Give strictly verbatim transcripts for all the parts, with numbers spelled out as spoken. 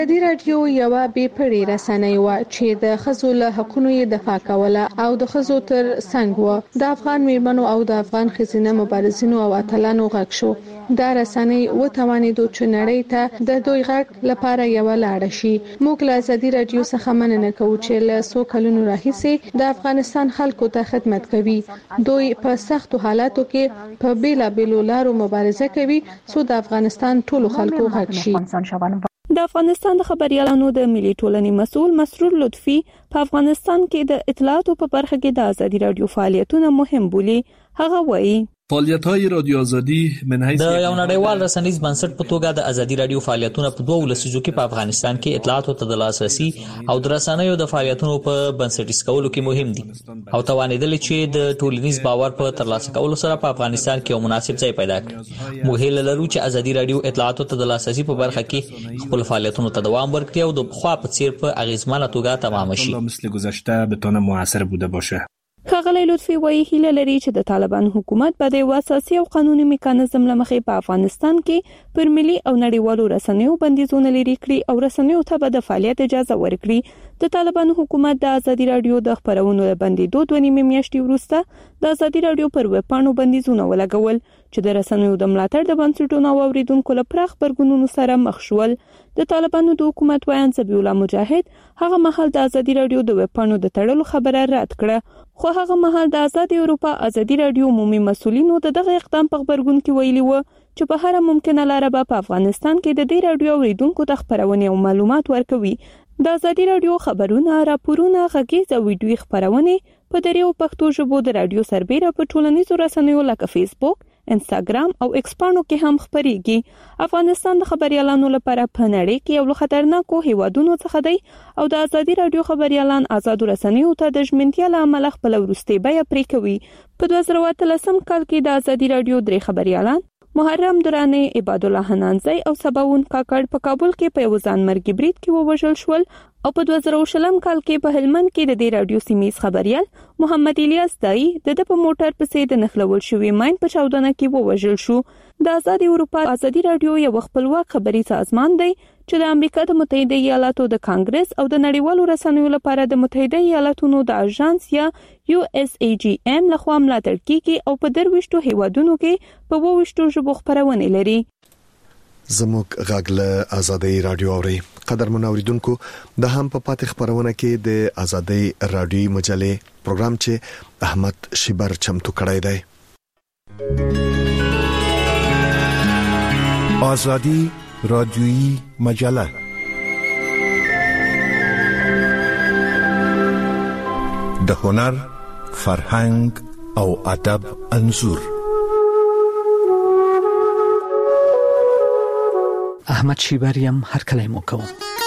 ازادي راډیو یو بې پړې رسنۍ و چې د ښځو له حقوقو یې دفاع کوله او د ښځو تر څنګ و. د افغان میرمنو او د افغان ښځینه مبارزینو او اتلانو غږ شو. دا رسنۍ وتوانېدو چې نړۍ ته د دوی غږ لپاره یو لاړه شي. موږ له ازادي راډیو څخه مننه کوو چې له څو کلونو راهیسې د افغانستان خلکو ته خدمت کوي. دوی په سختو حالاتو کې په بیلابیلو لارو مبارزه کوي څو د افغانستان ټولو خلکو غږ شي. د افغانستان د خبريالانو د ملي ټولنې مسؤل مسرور لطفي په افغانستان کې د اطلاعاتو په برخه کې د ازادي راډیو فعالیتونه مهم بولي. هغه وایي فعالیت‌های رادیو آزادی من حیث د یو نړیوال رسنیز بنسټ په توګه د ازادي راډیو فعالیتونه په دوه لسیزو کې په افغانستان کې اطلاعاتو ته د لاسرسي او د رسنیو د فعالیتونو په بنسټیز کولو کې مهم دي او توانیدل چې د ټولنیز باور په ترلاسه کولو سره په افغانستان کې یو مناسب ځای پیدا کړي. موږ هیله لرو چې ازادي راډیو اطلاعاتو ته د لاسرسي په برخه کې خپل فعالیتونو ته دوام ورکړي او د خوا په څیر په اغیزمنه توګه تمام شي. مثل گذشته بتونه موثر بوده باشه. ښاغلی لطفي وایي هیله لري چې د طالبان حکومت به د اساسي او قانوني میکانیزم لمخې په افغانستان کې پر ملي او نړیوالو رسنیو بندیزونه لري کړي او رسنیو ته به د فعالیت اجازه ورکړي. د طالبان حکومت د ازادي راډیو د خبرونو بندیدو دوه نیمه میاشتې وروسته د ازادي راډیو پر ویبپاڼو بندیزونه ولګول چې د رسنیو د ملاتړ د بنسټونو او اوریدونکو له پراخ برګونونو سره مخ شول. د طالبانو د حکومت وایي زبی الله مجاهد هغه مهال د ازادي راډیو د ویبپاڼو د تړلو خبره رد کړه، خو هغه مهال د آزاد اروپا ازادي راډیو عمومي مسؤلینو د دغه اقدام په خبرګون کې ویلي و چې په هر ممکنه لار به په افغانستان کې د دې راډیو اوریدونکو ته خبرونه او معلومات ورکوي. د ازادي راډیو خبرونه، راپورونه، غږیز او ویډیوي خبرونه په دریو پښتو ژبو د راډیو سربېره په ټولنیزو رسنیو لکه فیسبوک، انستګرام او ایکس پاڼو کې هم خبريږي. افغانستان د خبريالانو لپاره په نړۍ کې یو خطرناکو هیوادونو څخه دی او د ازادي راډیو خبريالان آزاد رسنیو ته د ژمنتیا له امله خپل ورستي بیا پرې کوي. په دوه زره اتلسم کال کې د ازادي راډیو درې خبريالان محرم درانه، عباد الله حنانزی او سباون کاکړ په کابل کې په یو ځانمرګي برید کې ووژل شول او په دوه زره شلم کال کې په هلمند کې د دې راډیو سیمیز خبريال محمد الیاس دای د د په موټر پسې د نخلول شوی ماین په چاودنه کې ووژل شو. د آزاد اروپا ازادي راډیو یو خپلواک خبري سازمان دی چې د امریکا د متحده ایالاتو د کانګرس او د نړیوالو رسنیو لپاره د متحده ایالاتونو د اژانس یا یو اس ای جی ام لخوا ملاتړ کیږي او په درويشتو هیوادونو کې په وويشتو ژبو خبرونه لري. زموږ غاګله ازادي رادیو اوري قدرمن اوریدونکو د هم په پاتې خبرونه کې د ازادي رادیو مجله پروګرام چې احمد شیبر چمتو کړی دی. ازادي رادیویی مجله د هنر، فرهنګ او ادب انځور. احمد شیبریم هر کله مو کوم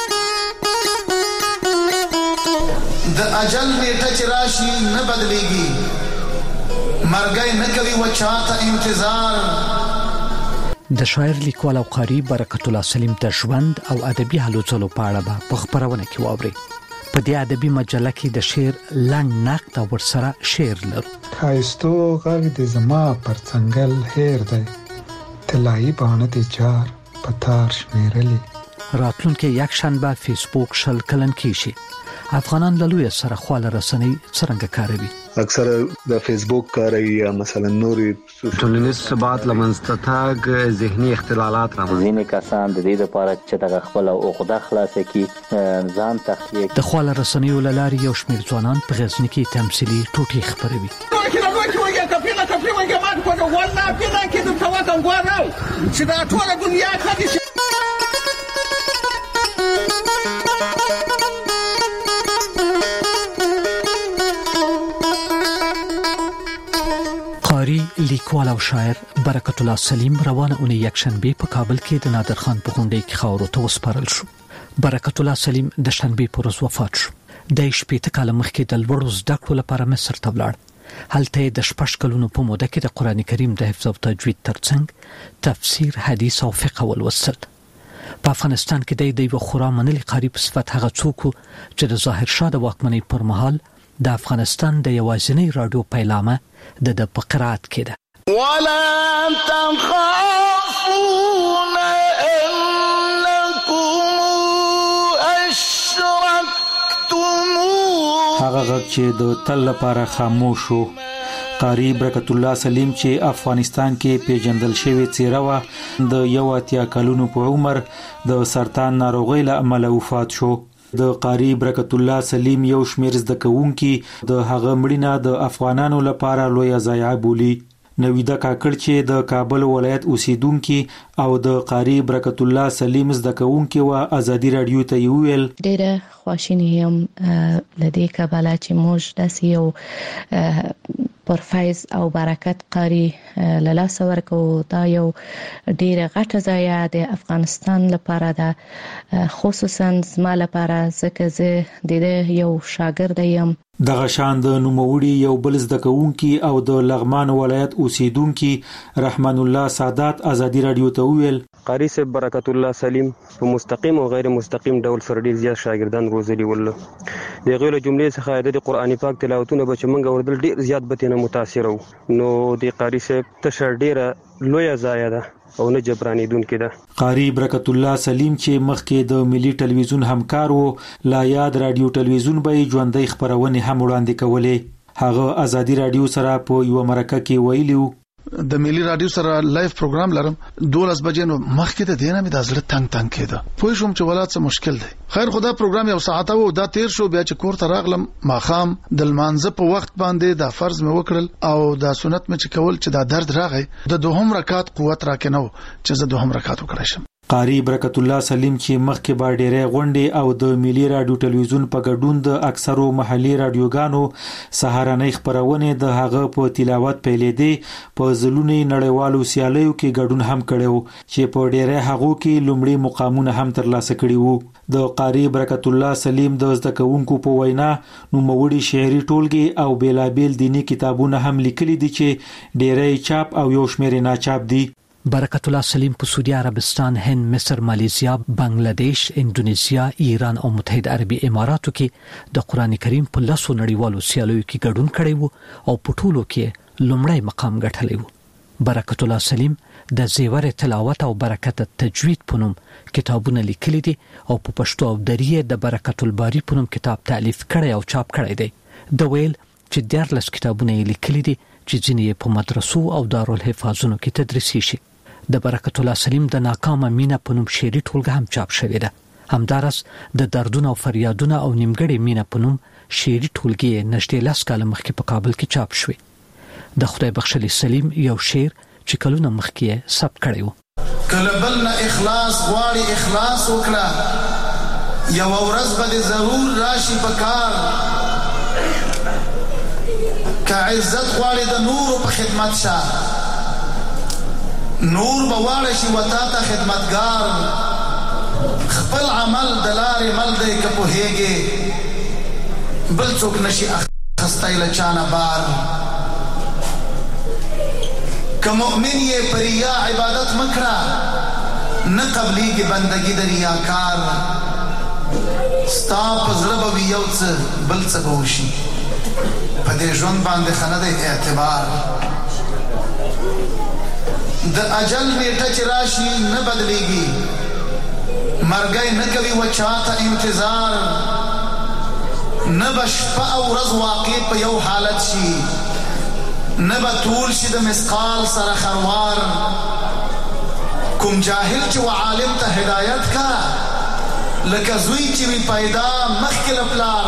د اجل نیټه چې راشي نه بدلېږي، مرګي نه کوي و چاته انتظار. د شاعر، لیکوال او قاری برکت الله سلیم د ژوند او ادبي هلو ځلو په اړه په خبرونه کې واوري. په دې ادبي مجله کې د شعر لنډ نقد او ورسره شعر لرو. خایستو غږ د زما پر څنګل هیر دی، طلایي باڼه د جار پتار شمیرلی. راتلونکي یک شنبه فیسبوک شل کلن کیشي. افغانان له لوی سره خواله رسنۍ څنګه کاروي؟ اکثر د فیسبوک کاروي یا مثلا نوري ټولنیز ثبات لمنځته تاګ ذهني اختلالات راځي. ځینې کسان د دې لپاره چې د خپل عقده خلاصه کی ځان تخلیق د خواله رسنیو لاري یو شمېر ځوانان په غزنی کې تمثيلي ټوټي خبروي. چې دا ټول دنیا کې قاری، لیکوال او شاعر برکت الله سلیم روانه اونۍ یکشنبه په کابل کې د نادر خان په غونډه کې خاورو ته وسپارل شو. برکت الله سلیم د شنبه پر ورځ وفات شو. د شپږ کال مخکې د لوړو زده کړو لپاره مصر ته ولاړ. هلته د شپږ کلونو په موده کې د قران کریم د حفظ او تجوید ترڅنګ تفسیر، حدیث او فقه ولوستل. په افغانستان کې د یو خورا منلي قاری په صفت هغه څوک چې د ظاهر شاه د واکمنۍ پر مهال د افغانستان د یوازینۍ رادیو پیلامه د د فقرات کې ده. ولا تخافون انکم هغه غږ چې د تل لپاره خاموش شو. قاری برکت الله سلیم چې افغانستان کې پیژندل شوی څیره و د یو اتیا کلونو په عمر د سرطان ناروغۍ له امله وفات شو. د قاری برکت الله سلیم یو شمیر زده کوونکي د هغه مړینه د افغانانو لپاره لوی ضایعه بولي. نویده کاکړ چې د کابل ولایت اوسیدونکي او د قاری برکت الله سلیم زده کوونکي و ازادي رادیو ته ویل ډېر خوشاله یم لدې کابل چې موږ داسې یو پرفایز او برکت قاری لاله ورکو. دا یو ډېر غټه ځای د افغانستان لپاره ده، خصوصا زما لپاره ځکه زه د یو شاګرد یم. دغه شان د نوموړي یو بل زده کوونکي او د لغمان ولایت اوسیدونکي رحمان الله سادات ازادي رادیو ته ویل قاری صاحب برکت الله سلیم په مستقیم او غیر مستقیم ډول سره ډیر زیات شاګردان روزلي ول. د غوړو جملې څخه د قرآن پاک تلاوتونه به چې منګه وردل ډیر زیات به تنه متاثر وو. نو د قاری صاحب تشر ډیره لوی ځای ده او نه جبرانی دون کې ده. قاری برکت الله سلیم چې مخکې د ملي ټلویزیون همکار وو، لا یاد رادیو ټلویزیون به ژوندۍ خبرونه هم وړاندې کولې. هغه ازادي رادیو سره په یو مرکه کې ویلیو د ملي رادیو سره لایف پروګرام لرم دولس بجې نو مخکې ته دینه مې د زړه تنگ تنگ کېده. پوه شوم چې ولادت څه مشکل دی. خیر خدا پروګرام یو ساعت وو دا تیر شو. بیا چې کور ته راغلم ماخام د لمانځه په وخت باندې دا فرض مې وکړل او دا سنت مې چې کول چې دا درد راغی د دوهم رکعت قوت راکنه چې زه دوهم رکعت وکړم. قاری برکت الله سلیم چې مخکې با ډېرې غونډې او د ملي رادیو ټلویزیون په ګډون د اکثرو محلي رادیوګانو سهارنۍ خبرونه د هغه په تلاوت پیلې دي په ځلونی نړیوالو سیالیو کې ګډون هم کړو چې په ډېرې هغو کې لومړی مقامونه هم ترلاسه کړي وو. د قاری برکت الله سلیم د زده کوونکو په وینا نوموړي شعري ټولګي او بیلابیل دینی کتابونه هم لیکلي دي چې ډېرې چاپ او یو شمېر ناچاپ دي. برکت الله سلیم په سعودي عربستان، هند، مصر، ماليزیا، بنگلاديش، انډونیزیا، ایران او متحده عربي اماراتو کې د قران کریم په لاسو نړیوالو سیالیو کې ګډون کړی وو او په ټولو کې لومړی مقام ګټلی وو. برکت الله سلیم د زیور تلاوت او برکت تجوید په نوم کتابونه لیکلي دي او په پښتو او دری د برکت الباری په نوم کتاب تالیف کړی او چاپ کړی دی. د ویل چې دیارلس کتابونه یې لیکلي دي چې ځینې په مدرسو او دارالحفاظونو کې تدریسي شي. د برکت الله سلیم د ناکامه مینا په نوم شعري ټولګه هم چاپ شوې ده. همدارس د دردونه او فریادونه او نیمګړې مینا په نوم شعري ټولګه نږدې لاس کاله مخکې په کابل کې چاپ شوې. د خدای بخښلي سلیم یو شعر چې کلونه مخکې ثبت کړی و. کله بل نه اخلاص غواړي اخلاص وکړه یو ورځ به ضرور راشي په کار. که عزت غواړي د نور په خدمت شه نور بواړه شي وتا ته خدمتگار. خپل عمل دلاري مل دی که پوهیږي بل څوک نشي اخستای له چانه بار. که مؤمن یې پر ریا عبادت مکړه نه قبليږي بندگی د ریاکار. ستا په زړه به وي یو څه بل څه به وشي په دې ژوند باندې ښه نه دی اعتبار. د اجل نیټه چې راشي نه بدلیږي مرګی نه کوي و چاته انتظار. نه به شپه او ورځ واقع په یو حالت شي نه به طول شي د مثقال سره خروار. کوم جاهل چې و عالم ته هدایت کا لکه زوی چې وي پیدا مخکې له پلار.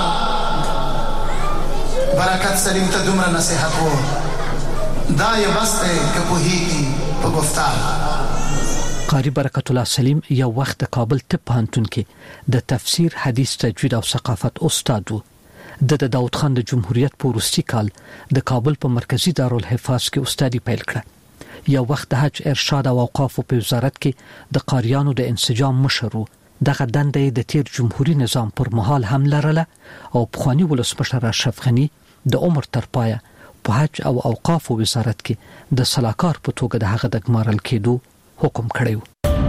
برکت سلیم ته دومره نصیحت و دا یې بس دی که پوهیږي په گفتار. قاری برکت الله سلیم یو وخت د کابل طب پوهنتون کې د تفسیر، حدیث، تجوید او ثقافت استاد و. د داود خان د جمهوریت په وروستي کال د کابل په مرکزی دارالحفاظ کې استادي پیل کړه. یو وخت د حج، ارشاد او اوقاف په وزارت کې د قاریانو د انسجام مشر و. دغه دنده د تیر جمهوریت نظام پر مهال هم لرله او پخوانی ولسمشر اشرف غنی د عمر تر پایه په حج او اوقاف وزارت کې د صلاحکار په توګه د هغه د ګمارل کېدو حکم کړی و.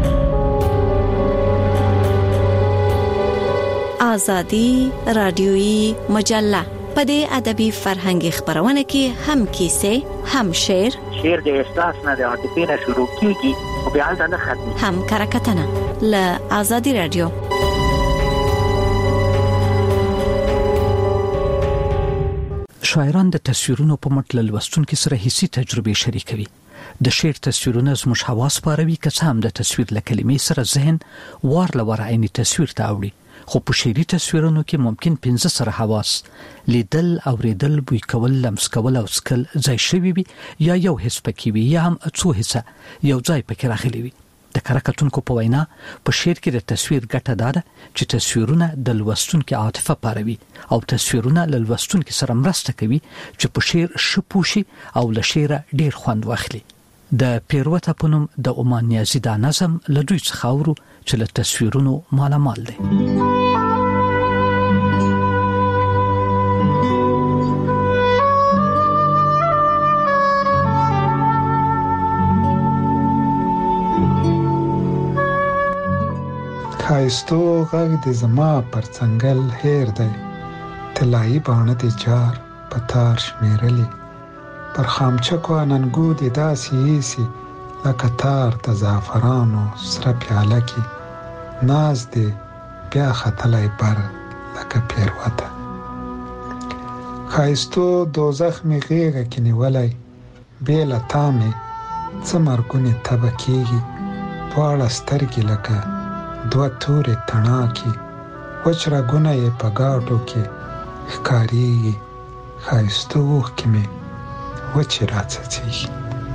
آزادی رادیویی مجله په دې ادبي فرهنګي خبرونه کې هم کیسه، هم شعر، شعر د احساس نه د عاطفې نه شروع کیږي او بیا د نه ختمي، هم کرکټنه ل آزادی رادیو. شاعران د تصویرونو په مټ لوستونکو سره حسي تجربه شریکوي. د شعر تصویرونه زموږ حواس پاروي، که څه هم د تصویر له کلمې سره ذهن وار لور عیني تصویر ته اوړي، خو په شعري تصویرونو کې ممکن پنځه سره حواس لیدل، اوریدل، بوی کول، لمس کول او سکل ځای شوی وي، یا یو حس پکې وي یا هم څو حصه یو ځای پکې راغلي وي. د کارکتونکو په وینا په شعر کې د تصویر ګټه ده چې تصویرونه د لوستونکو عاطفه پاروي او تصویرونه له لوستونکو سره مرسته کوي چې په شعر شپوشي او له شعره ډیر خوند واخلي. د پیروته په نوم د عمان نیازی دا نظم له دوی څخه اورو چې له تصویرونو مالامال دی. خایستو غږ د زما پر څنګل هیر دی، طلایي باڼه د جار په تار شمیرلې، پر خامچکو اننګو د داسې ایسي لکه تار د زعفرانو سره پیاله کې، ناز دی بیا ختلی بر لکه پیروته. خایستو دوزخ می غیږه کې نیولی، بې له تا مې څه مرګونې تبه کېږي، دواړه سترګې لکه دوه تورې تڼاکې، وچ رګونه یې په ګاټو کې ښکارېږي، ښایستو اوښکې مې وچې راڅڅېږي.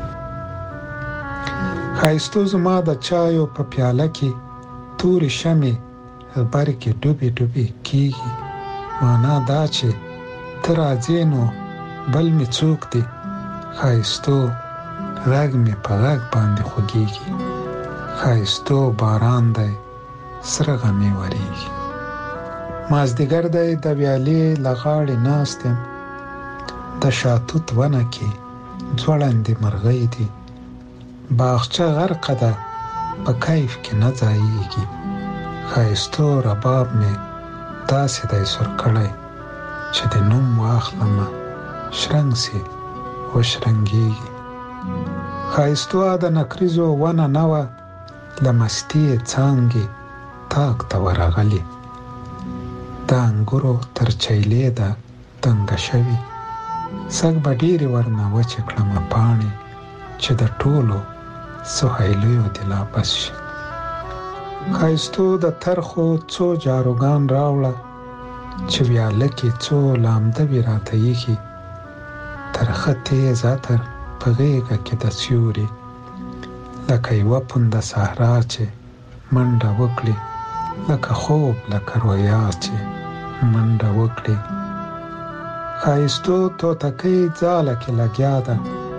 ښایستو زما د چایو په پیاله کې تورې شمې غبرګې ډوبې ډوبې کېږي، معنا دا چې ته راځې نو بل مې څوک دی، ښایستو غږ مې په غږ باندې خوږېږي، ښایستو باران دی سره غمې وریږي. مازدیګر دی د ویالې له غاړې ناست یم، د شاتوت ونه کې ځوړندې مرغۍ دي، باغچه غرقه ده په کیف کې نه ځایېږي، ښایستو رباب مې داسې دی سور کړی چې د نوم واخلمه شرنګ سي وشرنګېږي. ښایستو د نکریزو ونه نه وه له مستي یې څانګې تاک ته ورغلې، د انګورو تر چیلې ده دنګه شوي، سږ به ډېرې ورنه وچې کړمه پاڼې چې د ټولو سهیلیو دې لا بس شي. ښایستو د ترخو څو جاروګان راوړه چې ویاله کې څو لامده وي راته ایښي، ترخه تیز عطر په غېږه کې د سیوري، لکه یوه پونده صحرا چې منډه وکړي، لکه خوب لکه رویا چې منډه وکړي. ښایستو توتکۍ ځاله کې لګیا ده،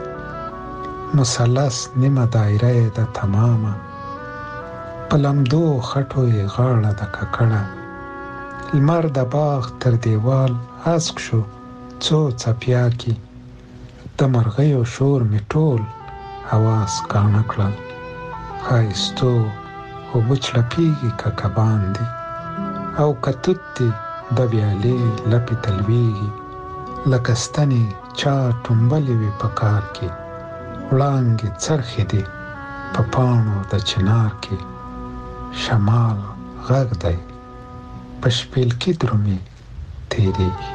مثلث نیمه دایره یې ده تمامه، په لمدو خټو یې غاړه ده ککړه، لمر د باغ تر دیوال هسک شو څو څپیا کې، د مرغیو شور مې ټول حواس کاڼه کړل، ښایستو اوبه چړپېږي که کبان دي او که توت دي د ویالې لپې تلویږي، لکه ستنې چا ټومبلې وي په کار کې، وړانګې څرخې دي په پاڼو د چنار کې، شمال غږ دی په شپیلکي درومې تېرېږي،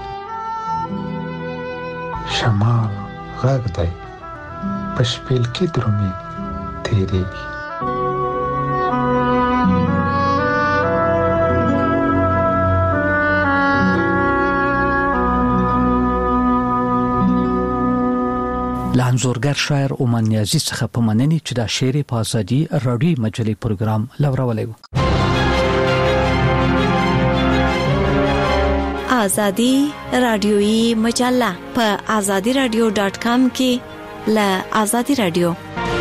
شمال غږ دی په شپیلکي درومې تېرېږي. لانزورګر شاعر عمان نیازی څخه په مننې چې دا شعر په ازادي رادیو مجلې پروګرام لورولی و. ازادي رادیویی مجله په ازادي رادیو ډاټ کام کې ل ازادي رادیو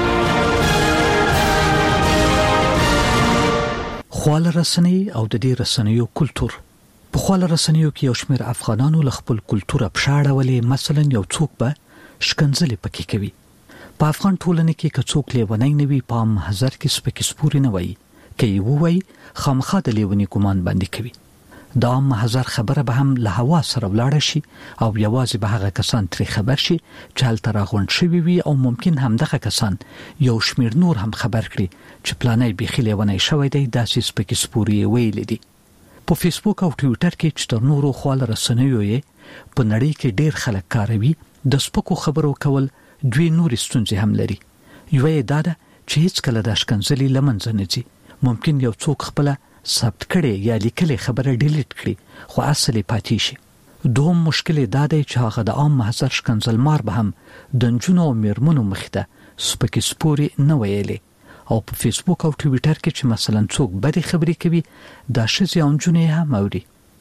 خواله رسنۍ او د دې رسنیو کلچر. په خواله رسنیو کې یو شمېر افغانانو ل خپل کلچر ابشاړولې، مثلا یو څوک به شکنځلې پکې کوي. په افغان ټولنه کې که څوک لیونی نه وي په محضر کې سپکې سپورې نه وایي، که یې ووایي خامخا د لیوني ګمان باندې کوي. دا محضر خبره به هم له هوا سره ولاړه شي او یوازې به هغه کسان ترې خبر شي چې هلته راغونډ شوي وي، او ممکن همدغه کسان یو شمېر نور هم خبر کړي چې پلانی بیخي لیونی شوی دی، داسې سپکې سپورې یې ویلې دي. په فیسبوک او ټویټر کې چې تر نورو خواله رسنیو یې په نړۍ کې ډېر خلک کاروي د سپکو خبرو کول دوی نور ستونزې هم لري. یو یې دا ده چې هیڅ کله د ښکنځلې لمنځه نه ځي. ممکن یو څوک خپل ثبت کړي یا لیکلي خبره ډیلیټ کړي خو اصلي پاتې شي. دوم مشکل دا دی چې هغه د عام محضر ښکنځلمار به هم د نجونو او میرمنو مخې ته سپکې سپورې نه ویلې او په فیسبوک او ټویټر کې چې مثلا څوک بدې خبرې کوي دا ښځې او نجونې هم اوري.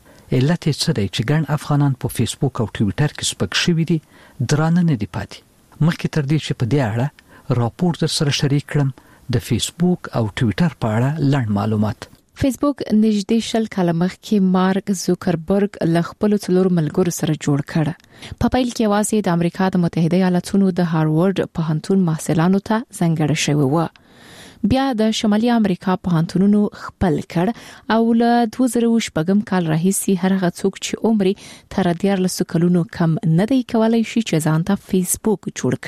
علت یې څه دی چې ګڼ افغانان په فیسبوک او ټویټر کې سپک شوي دي درانه نه دي پاتې. مخکې تر دې چې په دې اړه راپور در سره شریک کړم د فیسبوک او ټویټر په اړه لنډ معلومات. فیسبوک نږدې شل کاله مخکې مارک زوکربرګ له خپل څلور ملګرو سره جوړ کړ. په پیل کې واځي د امریکا د متحده ایالاتونو د هاروارد پوهنتون محصلانو ته ځانګړی شوی و. بیا د شمالي امریکا پوهنتونونو خپل کړ او له دوه زره شپږم کال راهیسې هر هغه څوک چې عمر تر دیارلس کلونو کم نه دی کولای شي چې ځان ته فیسبوک جوړ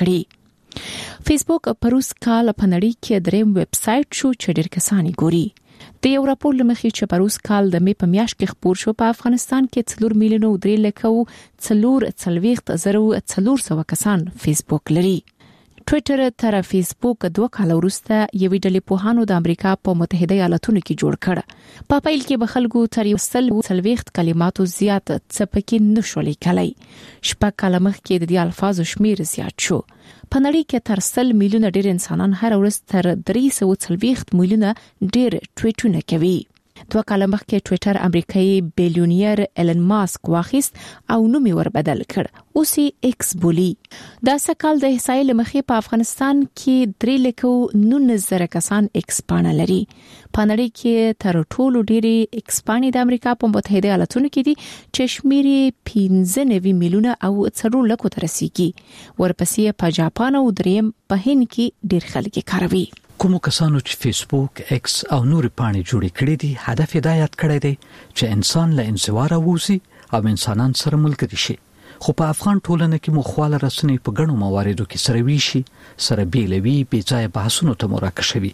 کړي. فیسبوک پروس کال په نړۍ کې دریم ویب سټ شو چې ډېر کسان ګوري. د یو راپور لمخې چې پروس کال د می په میاشت کې خبر شو په افغانستان کې څلور میلیون او درې لکه څلور څلويخت زره څلور سوه کسان فیسبوک لري. ټویټر تر فیسبوک دوه کال وروسته یوې ډلې پوهانو د امریکا په متحده ایالاتونو کې جوړ کړ. په پیل کې به خلکو تر یو سل څلويخت کلماتو زیات څه پکې نشو لیکلای. شپږ کال مخکې د دې الفاظو شمیر زیات شو. په نړۍ کې تر سل میلیونه ډېر انسانان هر ورځ تر درې سوه څلويخت میلیونه ډېر ټویټونه کوي. دوه کال مخکې ټویټر امریکایي بیلیونیر ایلن ماسک واخیست او نوم یې ور بدل کړ. اوس یې ایکس بولی. دا سکهال د احصایې لمخې په افغانستان کې درې لکه نولس زره کسان ایکس پاڼه لري. په نړۍ کې تر ټولو ډېری ایکس پاڼې د امریکا په متحده ایالاتونو کې دي چې شمیر یې پنځه نوي میلیونه او څلور لکو ته رسیږي. ورپسې په جاپان او دریم په هند کې ډېر خلک کاروي. کومو کسانو چې فیسبوک، ایکس او نور پاڼې جوړې کړې دي هدف یې دا یاد کړی دی چې انسان له انزواره ووځي او انسانان سره ملګري شي. خو په افغان ټولنه کې مخواله رسنۍ په ګڼو مواردو کې سره ویشي، سره بیلوي، بې ځایه بحثونو ته مراکشوي.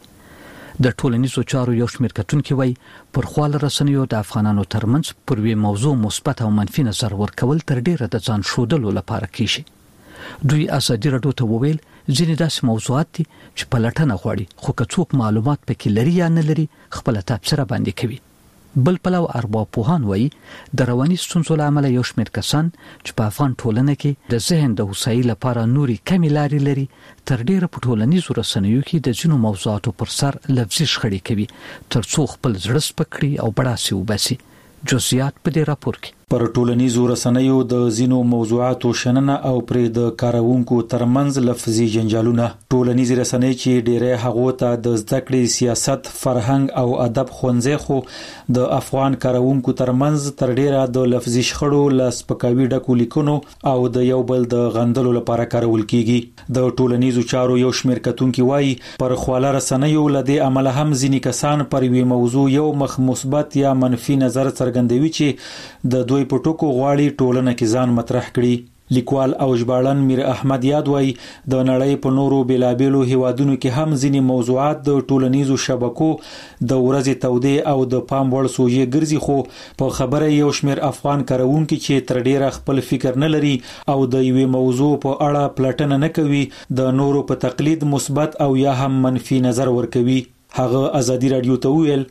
د ټولنیزو چارو یو شمېر کتونکي وایي پر خواله رسنیو د افغانانو ترمنځ پر وی موضوع مثبت او منفي نظر ورکول تر ډیره د ځان ښودلو لپاره کیږي. دوی ازادي راډیو ته وویل ځینې داسې موضوعات دي چې پلټنه غواړي خو که څوک معلومات پکې لري یا نه لري خپل تبصره باندې کوي. بل پلو ارباب پوهان وایي د رواني ستونزو له امله یو شمېر کسان چې په افغان ټولنه کې د ذهن د هوسایي لپاره نوري کمې لارې لري تر ډیره په ټولنیزو رسنیو کې د ځینو موضوعاتو پر سر لفظي شخړې کوي تر څو خپل زړه سپک کړي او بړاسي وباسي. جزئیات په دې راپور کې پر ټولنیزو رسنیو د زینو موضوعاتو شننه او پرې د کاروونکو ترمنځ لفظي جنجالونه. ټولنیزې رسنۍ چې ډېری هغو ته د زده کړې، سیاست، فرهنګ او ادب ښوونځی خو د افغان کاروونکو ترمنځ تر ډېره د لفظي شخړو له سپکاوي ډکو لیکنو او د یو بل د غندلو لپاره کارول کیږي. د ټولنیزو چارو یو شمېر کتونکي وایي پر خواله رسنیو له دې امله هم ځینې کسان پر یوې موضوع یو مخ مثبت یا منفي نظر څرګندوي چې د دوی په ټکو غواړي ټولنه کې ځان مطرح کړي. لیکوال او ژباړن میر احمد یاد وایي د نړۍ په نورو بیلابیلو هیوادونو کې هم ځینې موضوعات د ټولنیزو شبکو د ورځې تودې او د پام وړ سوژې ګرځي، خو په خبره یو شمېر افغان کاروونکي چې تر ډیره خپل فکر نه لري او د یوې موضوع په اړه پلټنه نه کوي د نورو په تقلید مثبت او یا هم منفي نظر ورکوي. هغه ازادي راډیو ته ویل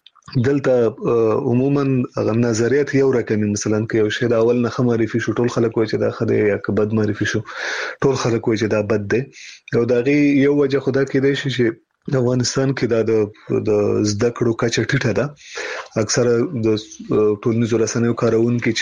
دلته عموما نظریات یو رقمي، مثلا که یو شی د اول نه معرفي شو ټول خلک وایي چې دا ښه دی، یا که بد معرفي شو ټول خلک وایي چې دا بد دی. او دا غي یو وجه خدا کېدای شي چې د افغانستان کې دا د زده کړو کچه ټیټه ده. اکثره د ټولنیزو رسنیو کارونکي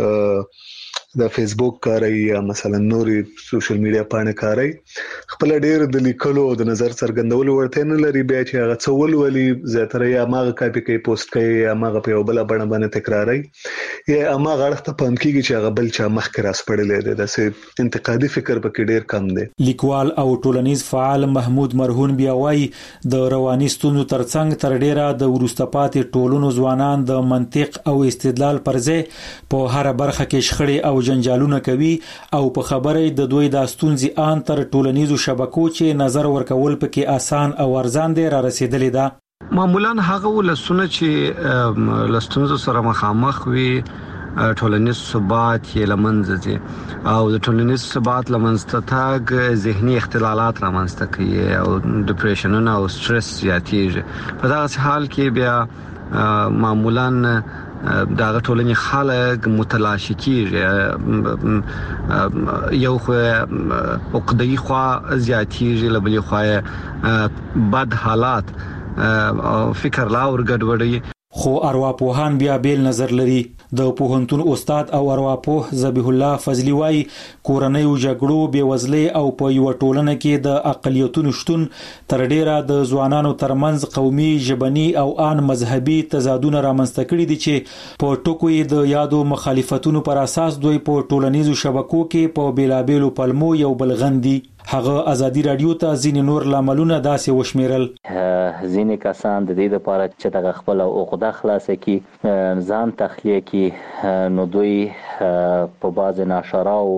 چې د فیسبوک کاروي یا مثلا نورې سوشل میډیا پاڼې کاروي خپل ډېر د لیکلو او د نظر څرګندولو ورته نه لري، بیا چې هغه څه ولولي زیاتره یا ماغه کاپي کوي، پوسټ کوي، یا ماغه په یو بل باندې باندې تکراروي، یا ماغه اړه ته پام کیږي چې هغه بل چا مخ کې راس پړلې ده. داسې انتقادي فکر پکې ډېر کم دی. لیکوال او ټولنیز فعال محمود مرهون بیا وایي د رواني ستونزو ترڅنګ تر ډیره د وروسته پاتې ټولنو ځوانان د منطق او استدلال پر ځای په هر برخه کې شخړې او جنجالونه کوي او په خبره د دوی د ستونزې ان تر ټولنیزو شبکو چې نظر ورکول پکې آسان او ارزان دی را رسیدلې ده. معمولا هغه ولسونه چې لستونزو سره مخامخ وي ټولنیز ثبات یې لمنځه ځي او د ټولنیز ثبات لمنځه تاګ ذهني اختلالات رامنځته کوي او ډیپریشن او سټرس زیاتېږي. په دغه حال کې بیا معمولاً دغه ټولنې خلک متلاشي کیږي، یو خو عقدي خوا زیاتېږي، لبلې خوا بد حالات او فکر لا ورګډوډي. خو ارواپوهان بیا بیل نظر لري. د پوهنتون استاد او ارواپوه ذبیح الله فضلی وايي کورنۍ جګړو، بېوزلۍ او په یو ټولنه کې د اقلیتونو شتون تر ډیره د ځوانانو ترمنځ قومي، ژبني او ان مذهبي تضادونه رامنځته کړي دي چې په ټکو یې د یادو مخالفتونو پر اساس دوی په ټولنیزو شبکو کې په بیلابېلو پلمو یو بل غندي. هغه ازادي رادیو ته ځینې نور لاملونه داسې وشمیرل. ځینې کسان د دې لپاره چې د خپل عقده خلاص کی ځان تخلیه کی نو دوی په باز ناشراو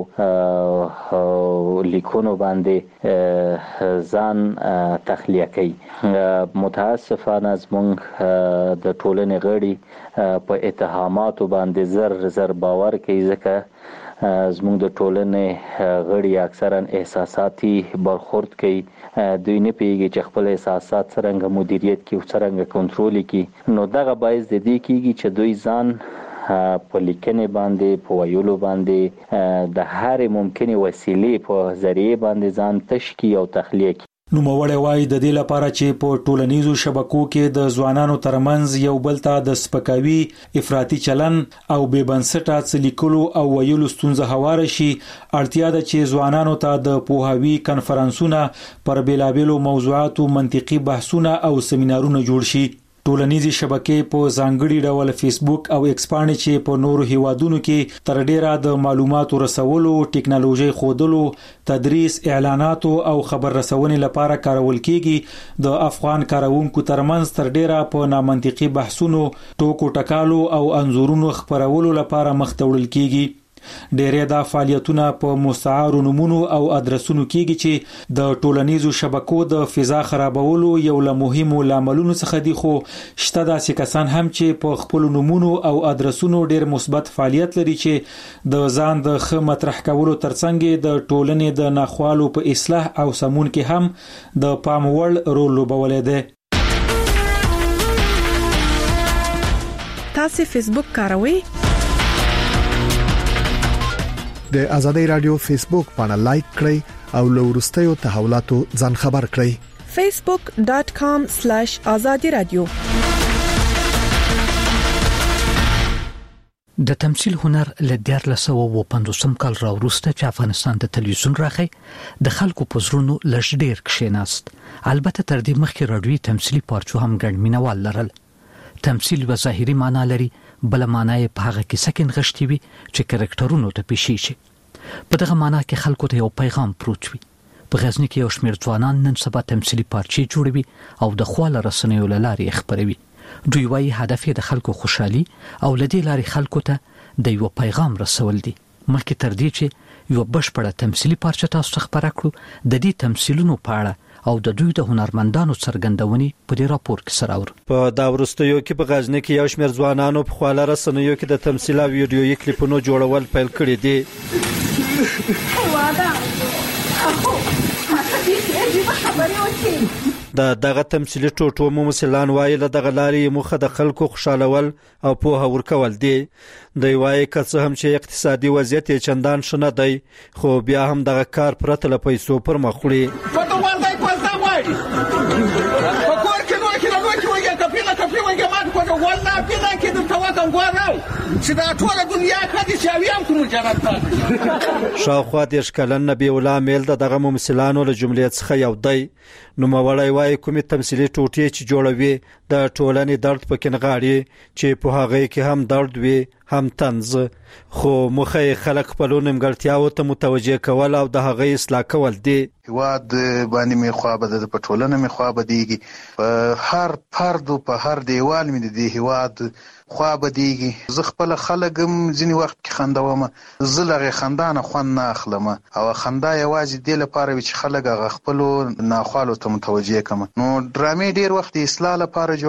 لیکونو باندې ځان تخلیه کوي. متاسفانه زمونږ د ټولنې غړي په اتهاماتو باندې زر زر باور کوي، ځکه زموږ د ټولنې غړي اکثرا احساساتي برخورد کوي. دوی نه پیږي چې خپل احساسات څنګه مدیریت کوي او څنګه کنټرول کوي. نو دغه باعث د دې کیږي چې دوی ځان په لیکنې باندې، په ویلو باندې د هر ممکنه وسیلې په ذریعہ باندې ځان تشکی او تخلیه کوي. نو موړی وای د دې لپاره چې په ټولنیزو شبکو کې د ځوانانو ترمنځ یو بل ته د سپکاوي، افراطي چلن او بې بنسټه څه لیکلو او ویلو ستونزه هواره شي، اړتیا ده چې ځوانانو ته د پوهاوي کنفرانسونه پر بیلابېلو موضوعاتو منطقي بحثونه او سیمینارونه جوړ شي. ټولنیزې شبکې په ځانګړي ډول فیسبوک او ایکس باندې چې په نورو هیوادونو کې تر ډیره د معلوماتو رسولو، ټکنالوژي خودلو، تدریس، اعلاناتو او خبر رسونې لپاره کارول کیږي، د افغان کارونکو ترمنځ تر ډیره په نامنطقي بحثونو، ټوکو ټکالو او انزورونو خبرولو لپاره مخ ته وړل کیږي. ډېری دا فعالیتونه په مستعارو نومونو او ادرسونو کېږي چې د ټولنیزو شبکو د فضا خرابولو یو له مهمو لاملونو څخه دي. خو شته داسې کسان هم چې په خپل نومونو او ادرسونو ډېر مثبت فعالیت لري چې د ځان د ښه مطرح کولو ترڅنګ د ټولنې د ناخوالو په اصلاح او سمون کې هم د پام وړ رول لوبولی دی. تاسو فیسبوک کاروئ؟ د ازادي رادیو فیسبوک پاڼه لایک کړئ او له وروستیو تحولاتو ځان خبر کړئ. facebook dot com slash azadi radio. د تمثيل هنر له دیارلس سوه او پنځوسم کال راوروسته چې افغانستان ته تلویزیون راغی، د خلکو په زړونو لږ ډیر کښیناست. البته تر دې مخکې راډیوي تمثيلي پارچو هم ګڼ مینوال لرل. تمثيل و ظاهري معنا لري، بل معنا یې په هغه کې سکن غشتي وي چې کریکټرونو ته پیښی شي. په دغه معنا کې خلکو ته یو پیغام پروت وي. په غزنی کې یو شمېر ځوانان نن سبا تمثيلي پارچې جوړوي او د خواله رسنیو لارې خبروي. دوی وايي هدف یې د خلکو خوشحالي او لدې لارې خلکو ته د یو پیغام رسول دي. مخکې تر دې چې یو بشپړه تمثيلي پارچه تاسو ته خبره کړو، د دې تمثيلونو په اړه او د دوی د هنرمندانو څرګندونې په دې راپور کې سره اورو. په دا ورستیو کې په غزنی کې یو شمېر ځوانانو په خواله رسنیو کې د تمثيل او ویډیويي کلیپونو جوړول پیل کړی دي. د دغه تمثيلي ټوټو ممثلان وایي له دغه لارې موخه د خلکو خوشالول او پوهه ورکول دي. دوی وایي که څه هم چې اقتصادي وضعیت یې چندان ښه نه دی، خو بیا هم دغه کار پرته له پیسو پر مخ وړي. شاوخوا دېرش کلن نبی الله میل دغه ممثلانو له جملې څخه یو دی. نوموړی وایي کومې تمثيلي ټوټې چې جوړوي د ټولنې درد پکې نغاړي چې په هغه کې هم درد وي هم طنز، خو مخه خلک خپل نیمګړتیاو ته متوجه کول او د هغه اصلاح کول دي. هواد باندې می خوا بده په ټولنه می خوا بدیږي، په هر فرد او په هر دیوال می دي هواد خوا بدیږي. زه خپل خلګم ځینی وخت کې خندوم، زلغه خندانه خوان نه اخلم او خندا یوازې د لپاره چې خلک غ خپل ناخوالو ته متوجه کم. نو ډرامې ډیر وخت اصلاح لپاره جوړوم.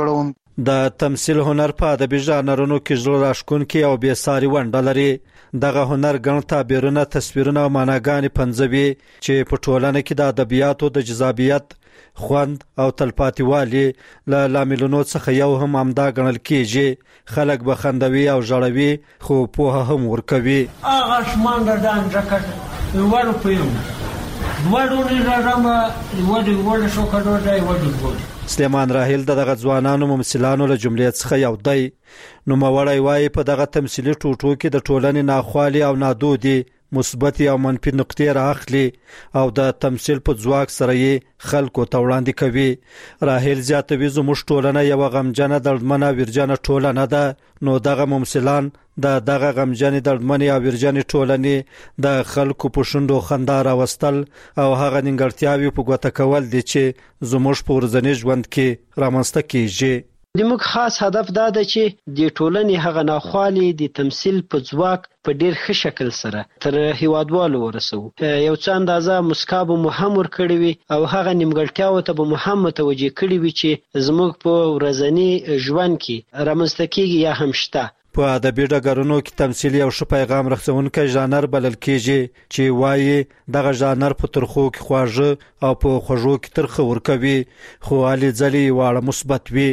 د تمثيل هنر په ادبي ژانرونو کې ژوند راشکونکي او بې ساري ونډه لري. دغه هنر ګڼ تعبیرونه، تصویرونه او معناګانې پنځوي چې په ټولنه کې د ادبیاتو د جذابیت، خوند او تلپاتیوالي له لاملونو څخه یو هم همدا ګڼل کېږي. خلک به خندوي او ژړوي، خو پوهه هم ورکوي. هغه شمان د انځکه ورو پېم وړونی راځم وړي وړي شو کډو دی وړي وړي. سلیمان راحیل دغه ځوانانو ممثلانو له جملې څخه یو دی. نو مړی وایي په دغه تمثيلي ټوټو کې د ټولنې ناخوالي او نادودي، مثبت او منفي نقطې راخلي او د تمثيل په ځواک سره یې خلکو ته وړاندې کوي. راحیل زیاتوي زموږ ټولنه یو غمجنه دردمنه ویرجنه ټولنه ده. نو دغه ممثلان د دغه غمجنې دردمنې او ویرجنې ټولنې د خلکو په شونډو خندا راوستل او هغه نیمګړتیاوې په ګوته کول دي چې زموږ په ورځني ژوند کې رامنځته کیږي. زموږ خاص هدف دا ده چې د ټولنې هغه ناخوالي د تمثيل په ځواک په ډیر ښه شکل سره تر هیوادوالو ورسو. یو څه اندازه مسکا به مو هم ورکړي وي او هغه نیمګړتیاو ته به مو هم متوجه کړي وي چې زموږ په ورځني ژوند کې رامنځته کیږي یا هم شته. په ادبي ډګرونو کې تمثيل یو ښه پیغام رسونکی ژانر بلل کېږي چې وایي دغه ژانر په ترخو کې خواږه او په خوږو کې ترخه ورکوي، خو علي ځلي واړه مثبت وي.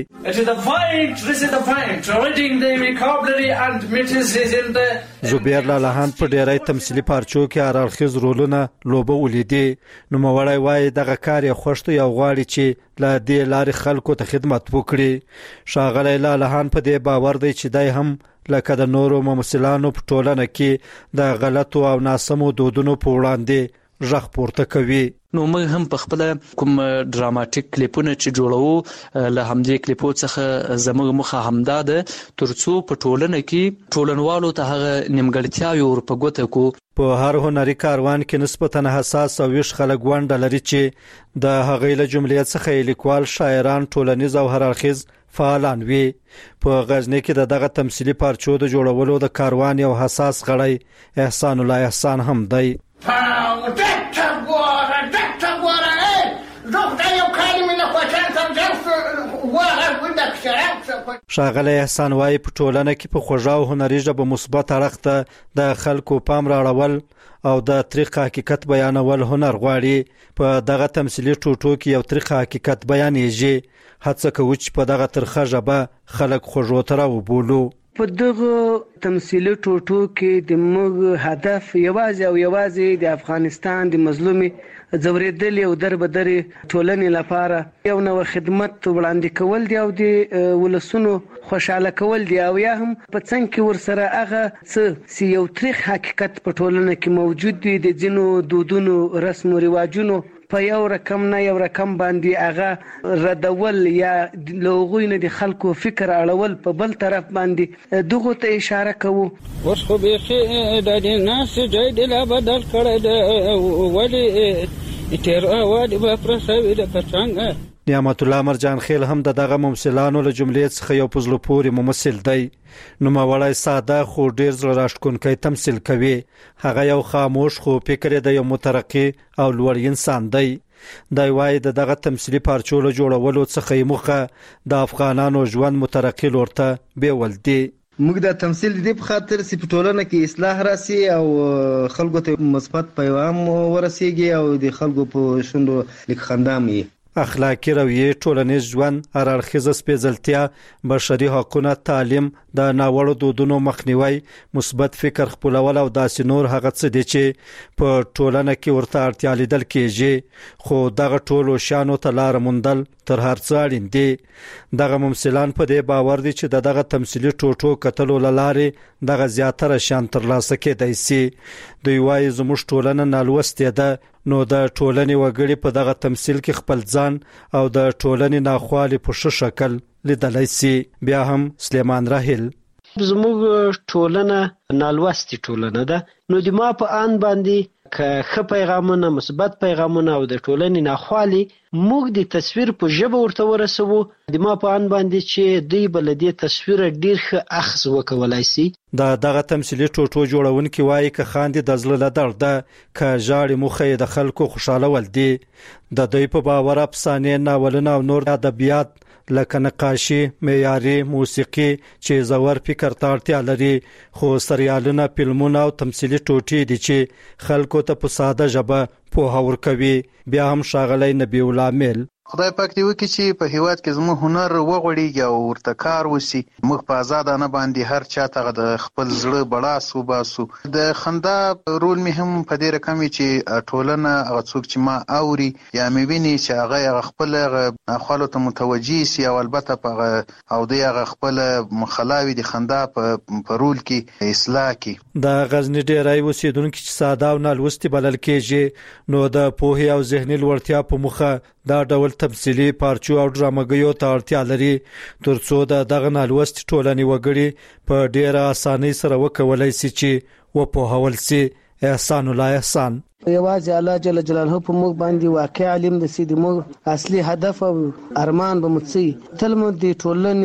زبیر لالهان په ډیری تمثيلي پارچو کې هررخیز رولونه لوبه ولیدي. نو مړی وایي دغه کار یې خوښ دی او غواړي چې له دې لارې خلکو ته خدمت وکړي. ښاغلی لالهان په دې باور دی چې دی هم لکه د نورو ممثلانو په ټولنه کې د غلطو او ناسمو دودونو په وړاندې غږ پورته کوي. نو موږ هم په خپل کوم ډراماتیک کلیپونه چې جوړو له همدې کلیپو څخه زموږ مخه همدا ده ترڅو په ټولنه کې ټولنوالو ته هغه نیمګړتیاوې ور په ګوته کو. په هر هنري کاروان کې نسبتاً حساس او ویش خلک ونډه لري چې د هغې له جملې څخه لیکوال، شاعران، ټولنیز او هررخیز فعالان وي. په غزنی کې د دغه تمثيلي پارچو د جوړولو د کاروان یو حساس غړی احسان الله احسان هم دی. ښاغلی احسان وایي په ټولنه کې په خوږه او هنري ژبه مثبت اړخ ته د خلکو پام راړول او د تاریخ حقیقت بیانول هنر غواړي. په دغه تمثيلي ټوټو کې یو تاریخ حقیقت بیانېږي. هڅه کوي چې په دغه ترخه ژبه خلک خوږو ته راوبولو. په دغه تمثيلي ټوټو کې د موږ هدف یوازې او یوازې د افغانستان د مظلومي ځورېدلې او دربدرې ټولنې لپاره یو نو خدمت وړاندې کول دی او د ولسونو خوشاله کول دی او یا هم په څنګه کې ورسره هغه څه یو تاریخ حقیقت په ټولنه کې موجود دی د ځینو دودونو، رسم او رواجونو په یو رقم نه یو رقم باندې هغه ردول یا لوغوی نه د خلکو فکر اړول په بل طرف باندې دغه ته اشاره کوو. اوس خو به د دې ناس جای د لا بدل کړه د ولی تیر اواد په پرسوي د پڅنګ. نعمت الله مرجان خیل هم دغه ممثلانو له جملې څخه یو پزلو پوري ممثل دی. نو مولای ساده خو ډیر زړه راښکونکی تمثيل کوي. هغه یو خاموش خو فکر دی یو مترقي او لوړ انسان دی. دا وایي دغه تمثيلي پارچو له جوړولو څخه مخه د افغانانو ژوند مترقي لورته بیول دی. موږ د تمثيل د په خاطر چې په ټولنه کې اصلاح راسي او خلکو ته مثبت پیغام ورسیږي او د خلکو په شوندو لیک خندامي. اخلاقی رویه، ټولنیز ژوند، هررخیزه سپېڅلتیا، بشري حقوقونه، تعلیم، د ناوړو دودونو مخنیوي، مثبت فکر خپلول او داسې نور هغه څه دي چې په ټولنه کې ورته اړتیا لیدل کېږي. خو دغه ټولو شانو ته لار موندل تر هر څه اړین دي. دغه ممثلان په دې باور دي چې دغه تمثيلي ټوټو کتلو لاره دغه زیاتره شان ترلاسه کېدای شي. دوی وایي زموږ ټولنه نالوستې ده، نو د ټولنې وګړي په دغه تمثيل کې خپل ځان او د ټولنې ناخوالي په ښه شکل لیدلای شي. بیا هم سلیمان راحیل: زموږ ټولنه نالوستې ټولنه ده، نو د ما په ان باندې که ښه پیغامونه، مثبت پیغامونه او د ټولنې ناخوالي موږ د تصویر په ژبه ورته ورسوو، د ما په ان باندې چې دوی بل دې تصویر ډیر ښه اخذ وکولای شي. دا دغه تمثيلي ټوټو جوړونکي وایي که خاندي د زړه له درده، که ژاړي موخه د خلکو خوشاله ول دي. د دوی په باور افسانې، ناولونه او نور ادبیات لکه نقاشي، معیاري موسیقي چې زور فکر ته اړتیا لري، خو سریالونه، فلمونه او تمثيلي ټوټې دي چې خلکو ته په ساده ژبه پوهه ورکوي. بیا هم ښاغلی نبی الله میل: خدای پاک دې وکړي چې په هیواد کې زموږ هنر وغوړېږي او ورته کار وسی. موږ په آزادانه باندې هر چا ته د خپل زړه بړاس وباسو. د خندا رول مې هم په دې رقم چې ټولنه هغه څوک چې ما اوري یا مې ویني چې هغه خپل خپل ته متوجي سي او البته په او د هغه خپل مخلاوي د خندا په رول کې اصلاح کی. د غزنی ډیری اوسیدونکو چې ساده او نالوستي بلل کېږي نو د پوهې او ذهني لوړتیا په مخه دا ډول تمثيلي پارچو او ډرامګیو ته اړتیا لري ترڅو د دغه نالوست ټولنې وګړي په ډیره اسانۍ سره وکولای شي چې و په هول سي. احسان الله احسان: یوازې الله جل جلاله په موږ باندې واقع علم د سید موږ اصلي هدف او ارمان به مڅي تل مو د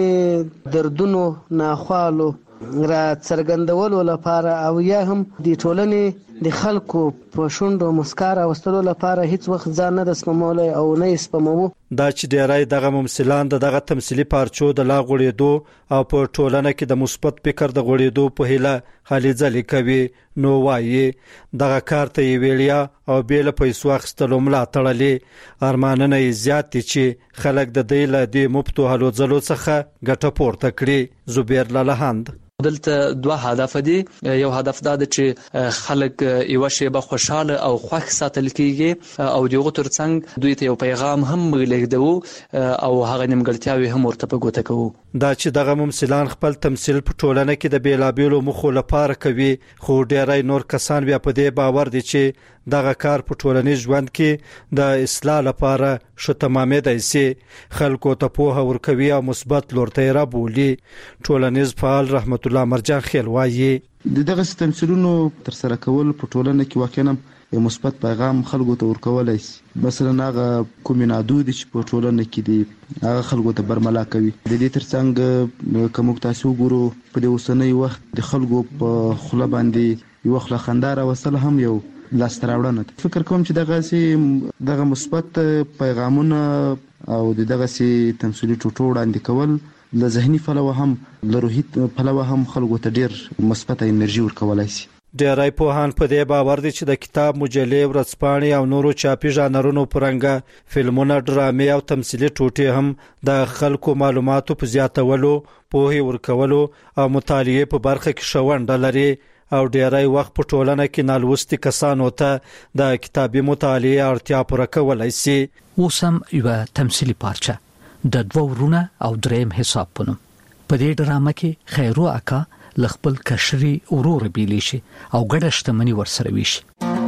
ټولنې دردونو ناخوالو را څرګندولو لپاره او یا هم د ټولنې د خلکو په شونډو مسکار واستلو لپاره هیڅ وخت ځان نه د سپمولای او نه سپمو. دا چې ډیری دغه ممثلان د دغه تمثيلي پارچو د لا غوړېدو او په ټولنه کې د مثبت فکر د غوړېدو په هیله هلي ځلې کوي نو وایي دغه کار ته ویلیا او بیل پیسو اخستلو ملا تړلې ارمانونه یې زیات دي چې خلک د دې له دې مفتو هلو ځلو څخه ګټه پورته کړي. زبیر لالهند: دلته دوه هدف دي. یو هدف دا دی چې خلک یو شیبه خوشاله او خوښ ساتل کیږي او دغه ترڅنګ دوی ته یو پیغام هم لګدو او هغه نیمګړتیاوي هم ورته په ګوته کوو. دا چې دغه ممثلان خپل تمثيل په ټولنه کې د بیلابیلو مخو لپاره کوي خو ډیری نور کسان بیا په دې باور دي چې دغه کار په ټولنیز ژوند کې د اصلاح لپاره شو تمامه دی سي خلکو ته په ورکوي او مثبت لورته را بولی. ټولنیز فعال رحمت الله مرجان خیل وایي دغه تمثيلونو تر سره کول په ټولنه کې واقعا یو مثبت پیغام خلکو ته ورکولای شي. مثلا هغه کومینادو دي چې په ټولنه کې دي هغه خلکو ته برملا کوي. د دې ترڅنګ کوم تاسو ګورو په دې اوسنۍ وخت د خلکو په خله باندې یو خله خندار وصل هم یو لاستراوړنه. فکر کوم چې دغه سي دغه مثبت پیغامونه او دغه سي تمثيلي ټوټو وړاندې کول له ذهني فلوه هم له روحي فلوه هم خلکو ته ډیر مثبت انرژي ورکولای شي. ډیری پوهان په دې باور دي چې د کتاب، مجلې، ورځپاڼې او نورو چاپي ژانرونو پرنګه فلمونه، ډرامې او تمثيلي ټوټې هم د خلکو معلوماتو په زیاتولو، پوهې ورکولو او مطالعې په برخه کې شونډه لري او ډیری وخت په ټولنه کې نالوستي کسانو ته د کتابي مطالعې اړتیا پوره کولای شي. اوس هم یو تمثيلي پارچه د دوه ورونه او دریم حساب پونم په دې ډرامه کې خیرو اکا لخپل کشري ورور بیلی شي او ګډه شتمنی ورسره ویشي.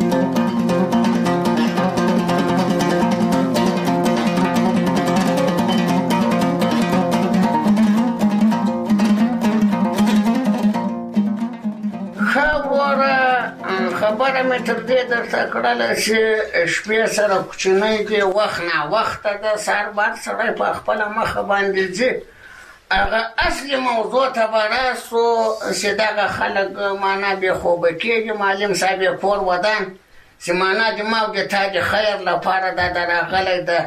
خبره مې تر دې درته کړله چې شپې سره کوچنی دی وخت نه وخته د سهار بعد سړی په خپله مخه باندې ځي هغه اصلي موضوع ته به راسو چې دغه خلک معنا بې خوبه کېږي. معلم صاحب یې کور ودان چې معنا د ما او د تا د خیر لپاره دا د راغلی ده.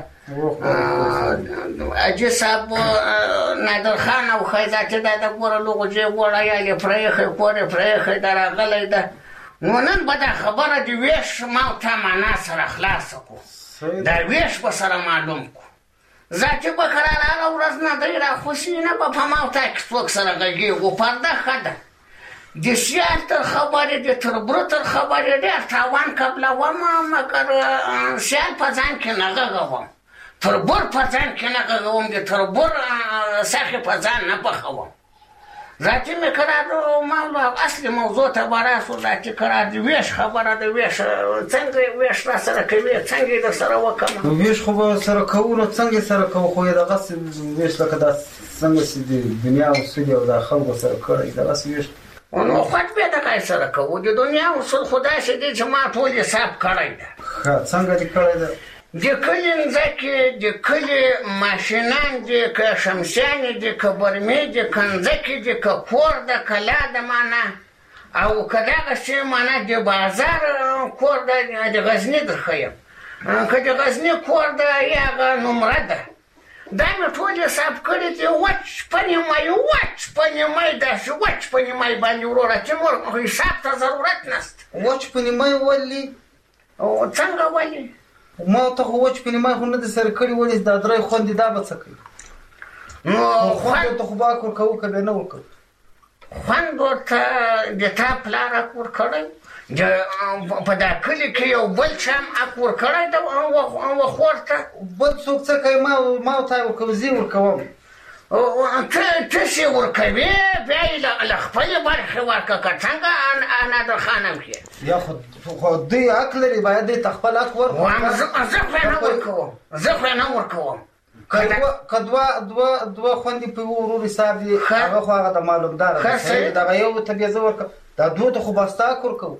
اجي صاحب نادر خان او خیزاتي دا د ګوره لغجې ګوړه یا یې پرېښی کور یې پرېښی دا راغلی ده. نو نن به دا خبره د ویش ما او تا معنا سره خلاصه کړو دا ویش به سره معلوم کړو. ذاتي به قرار هغه ورځ نه دی راخوشي نه به په ما او تا کې څوک سره غږېږو. پرده ښه ده د سیال تر خبرې د تربره تر خبرې ډېر تاوان قبلوم مګر سیال په ځان کې نه غږوم تربر په ځان کې نه غږوم د تربر ساخې په ځان نه پخوم. ذاتي مې قرار موضوع اصلي موضوع ته به راسو. ذاتي قرار د ویش خبره د ویش څنګه ویش را سره کوي څنګه یې در سره وکړم. ویش خو به سره کوو نو څنګه سره کوو خو یې دغسې ویش لکه دا څنګه چې د دنیا اصول او د خلکو سره کړی دغسې ویش نو خود بیا دغه سره کوو. د دنیا اصول خو داسې دي چې ما ټول حساب کړی ده. ښه څنګه دې کړی ده؟ د کلي مځکې د کلي ماشینان دي که شمسیانې دي که برمې دي که مځکې دي که کور ده که لا ده معنا او که دغسې معنا د بازار کور ده د غزني درښیم که د غزني کور ده یا هغه نمره ده دا مې ټول حساب کړي دي وچ په نیمایي وچ په نیمایي داسې وچ په نیمایي باندې وروره چې نور حساب ته ضرورت نشته. وچ په نیمایي ولې څنګه ولې ما ته خو وچ په نیمایي خو نه دي سره کړي ولې دا درې خوندې دا به څه کوي نو خوند ته خو باک ورکوو که بیا نه ورکوو خوند ورته د تا پلار حق ورکړی په دا کلي کې یو بل چا هم حق ورکړی ده وخور ته بل څوک څه کوي ما ما ورته ورکوم زه ورکوم ته ته چې ورکوې بیا یې له خپلې برخې ورکړه که څنګه نادر خانم کې یا خو دوی حق لري باید دوی ته خپل حق ورکړي زه خو یې نه ورکوم زه خو یې نه ورکوم که دوه دوه دوه خوندې په یو ورور حساب دي هغه خو هغه د معلومداره دغه یو ته بیا زه ورکوم دا دوه ته خو به ستا حق ورکوو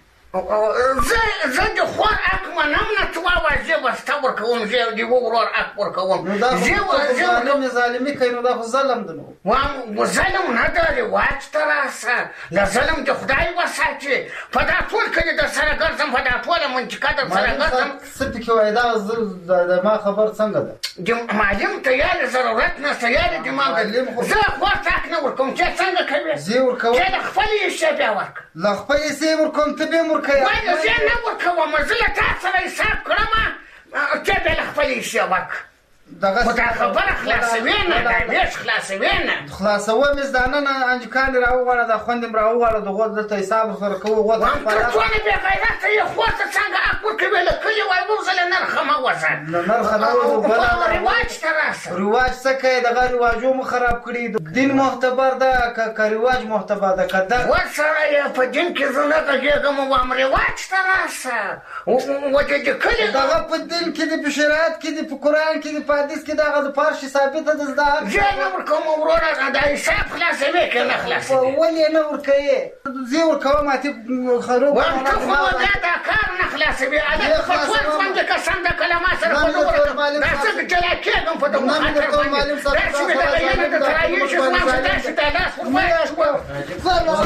زه زه د خور حق منم نه ته ووایه زه به ستا ورکوم زه د یوه ورور حق ورکوم نو دا خو ظالمې ظالمي کوي نو دا خو ظلم ده نو ظلم نه ده رواج ته راسه له ظلم د خدای وساتي په دا ټول کلي در سره ګرځم په دا ټوله منطقه در سره ګرځم څه پکې وایي دا د ما خبر څنګه ده معلم ته یارې ضرورت نشته یارې دماغ زه خور ته حق نه ورکوم چې څنګه کوې زه ورکوم چې له خپلې حصې بیا ورکړه له خپلې حصې ورکوم ته بیا وایي زه نه ورکوم زه له تا سره حساب کړم ته بیا له خپلې حصې ورکړه خو دا خبره خلاصوې نه دا ویش خلاصوې نه خلاصوم یې زه نن انجکان یې راوغواړه دا خوند یې راوغواړه د غوا دلته حساب ورسره کوو غوا ته ته څونه بې غیرته یې خور ته څنګه حق ورکوې له کلي وایي موږ زه له نرخه مه وځه نرخه نه وځو رواج ته راسه رواج څه کوي دغه رواجو مو خراب کړي دین معتبر ده که رواج معتبر ده که ده ورسره یې په دین کې زه نه غږېږم وایم رواج ته راسه وجه د کلي دغه په دین کې دي په شریعت کې دي په قرآن کې دي په حدیث کې دغه د پارشي ثابته ده زده زه نه ورکوم وروره دا حساب خلاصوې که نه خلاصوې ولې نه ورکوې زه ورکوم اتې خروب وایم ته خو بیا دا کار نه خلاصوې هلک په ټول ژوند کې قسم ده که له ما سره خو نه ورکوم دا څه جلا کېږم په دغه خاطر باندې داسې مې دغه ینه درته رایېږي زما چې داسې دا لاس ورواچوه داسې دا لاس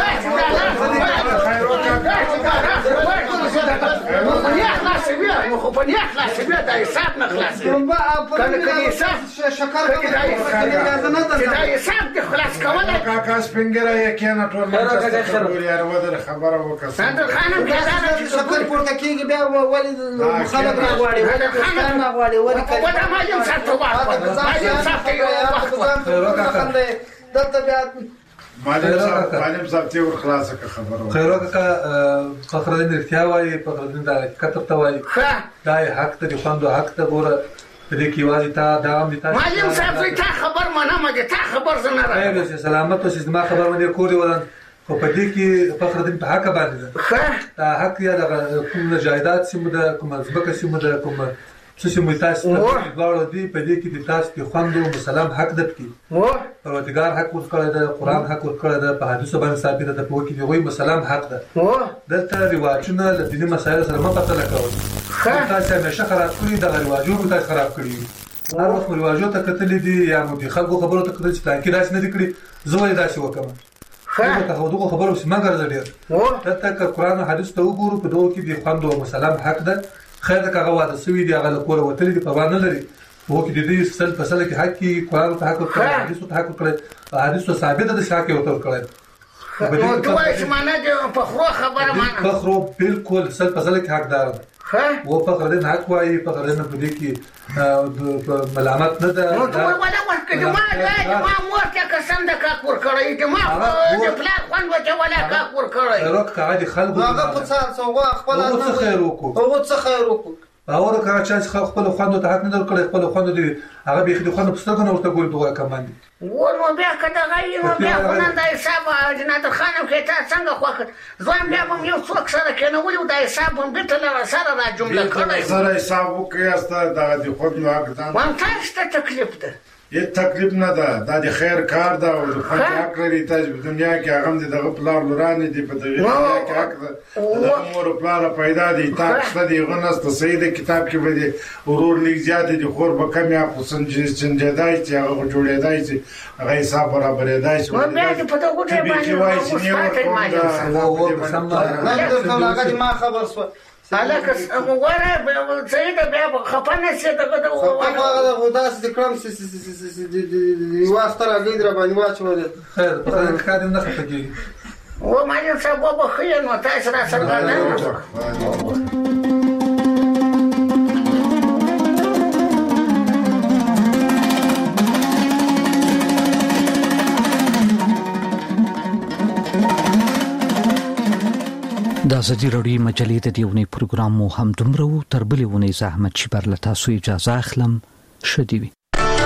ورواچوه نه خلاصوې خو په نه خلاصوې دا حساب نه خلاصوې کنه که د حساب که دا حساب دې خلاص کولی کاکا سپینګیره یې کېنه ټول منچسته خبرې یاره ودرې خبره وکړه نادر خانم بیا دا ده چې شکر پورته کېږي بیا ولې خلک راغواړي ولې دوستان راغواړي ولې دا معلم صاحب ته وخت معلم صاحب ته یو وخت دلته بیا معلم صاحب ته ور خلاصه که خبره خیرو کاکا فخرالدین رښتیا وایي فخرالدین دا حقیقت ورته وایي دا یې حق ته د خوندو حق ته ګوره په دې کې یوازې تا دا هم دي تاسو معلم صاحب زه تا خبر منم د تا خبر زه نه راغلم خیر سلامت اوسې زما خبر باندې کورې ولن خو په دې کې فخرالدین په حق باندې ده دا حق یا د کوم جایداد سیمه ده کوم ځمکه سیمه ده کوم څه چې مې تاسو ته دواړو دي په دې کې د تاسو د خوندو مسلم حق ده پکې پروردګار حق ورکړی ده قرآن حق ورکړی ده په حدیثو باندې ثابت ده په کې د هغوی مسلم حق ده دلته رواجونه له دیني مسایلو سره مه پرتله کوئ تاسو همیشه خراب کړي دغه رواجو مو تاسو خراب کړي هر وخت رواجو ته کتلې دي یا مو د خلکو خبرو ته کتلې چې پلانکي داسې نه دي کړي زه ولې داسې وکړم ته خو دغه خبرو سیمه ګرځه ډېر دلته که قرآن او حدیث ته وګورو په دغو کې د خوندو مسلم حق ده خیر ده که هغه واده سوي دي هغه له کوره وتلي دي پروا نه لري هغو کې د دې سل په سله کې حق کې قرآن ته حق ورکړی حدیثو ته حق ورکړی حدیثو ثابته ده چې حق یې ورته ورکړی نو ته وایې چې معنا د فخرو خبره منم فخرو بالکل سل په سله کې حقدار ده و فخرالدین حق وایي فخرالدین په دې کې ملامت نه ده نو ته ولا ورکړې ما ما مور ته قسم ده کا کور کړی ته ما د پلان خوند وته ولا کا کور کړی روک عادي خلکو هغه په څار سوغه خپل هغه خیر وکړو هغه څه خیر وکړو باور کړه چې خپل خوند ته حق نه درکړي خپل خوند دي هغه به د خوند پستګ نه ورته ګول دوه کماندي و نو بیا کته غي نو بیا نن دا حساب جنات خانم کې تا څنګه خوخه ځوان بیا هم یو څوک سره کنه ولې دا حساب هم به تل سره را جمله کړی سره حساب وکړي استه دا د خود نو حق ځان وان تاسو ته تکلیف ده هیڅ تکلیف نه ده دا د خیر کار ده او د خلک حق لري تاسو په دنیا کې هغه هم دغه پلار لورانه دي په دغه دنیا کې حق ده د امور پلار پیدا دي تاسو د غنس ته سید کتاب کې به دي ورور لیک زیات دي خور به کم یا حسن چنجدای چې هغه جوړېدای چې هغه حساب برابرېدای شي نو بیا په دغه ټیم باندې ما خبر شو هلکه وګوره سید بیا خپنه سي دغه د هغه د غوداس د کرم سي دی واستر اګید را باندې واچول خیر په دې کار نه خپګي و ما یې سبب خیر نو تاسو را سره نه د ازادي راډیو مجلې د دیونی پروګرام مو هم دومره تر بلې ونې زحمت چې بر لتا سو اجازه اخلم شدي وي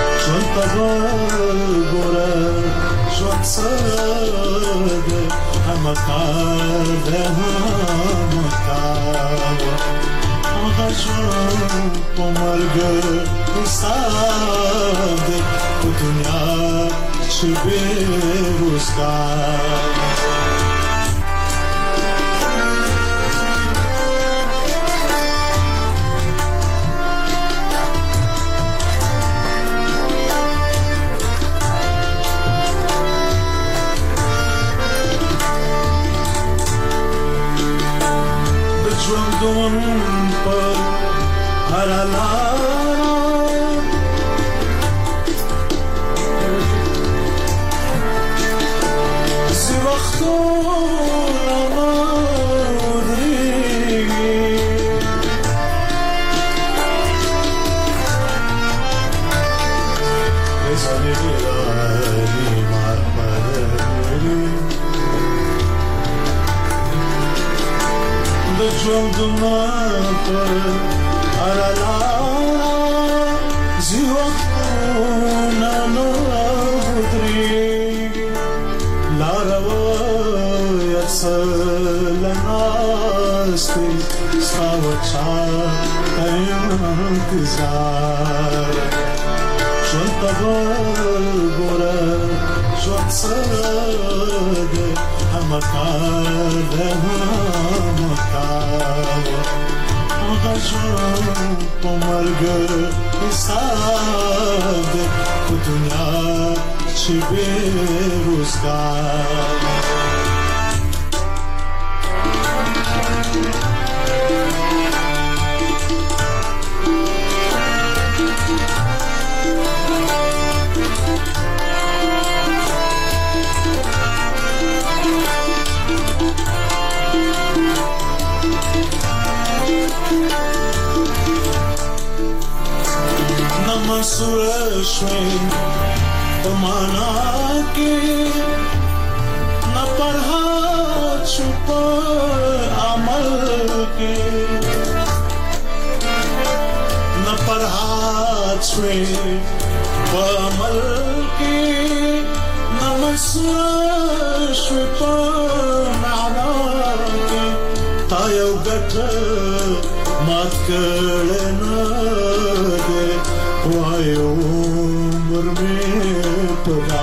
ژوندون پر هر لار زی وختونه مدریږي زنی لاری مرمری د ژوندونه پر هر لار زی وختونه مدریږي لارو یسلناستی ساوچا انتظار ژوند ته ګوره ژوند سره دی همکار دی همکار هغه ژوند په مرګ حساب دی په دنیا چې بې روزګار مسئول شوی بمانا کی نہ پڑھا چھپا عمل کی نہ پڑھا چھوی بعمل کی نہ مسئول شوی بمانا کی تایو گٹ مات کرنا دے وای عمر می پدا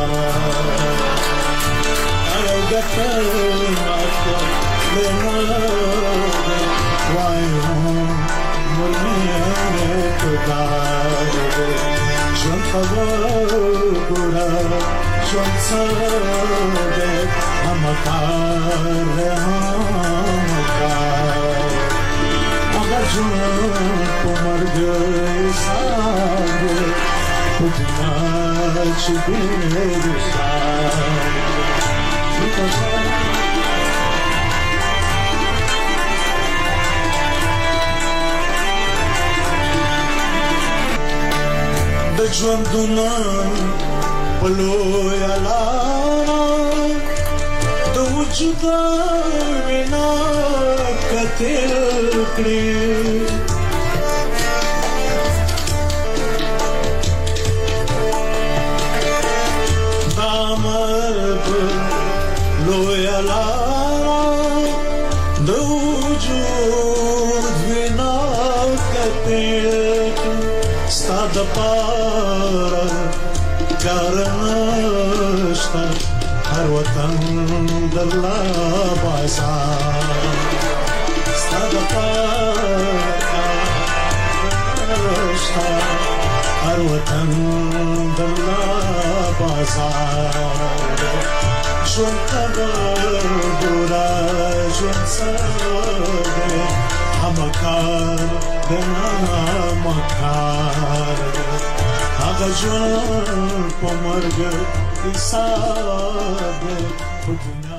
ای ګټل ماته لنه وای عمر می پدا ژوند خبر ګورا ژوند سره همکار همکار هغه ژوند په مرګ Putna chibir sa د ژوندونه پلویا لارا د وجود وینا کتل کړي د پاره کارنشتا هر وطن د الله بازار ستا د پاره کارنشتا هر وطن د الله بازار ژوند ته ګوره ژوند سره کار دنا مکار هغه ژوند په مرګ حساب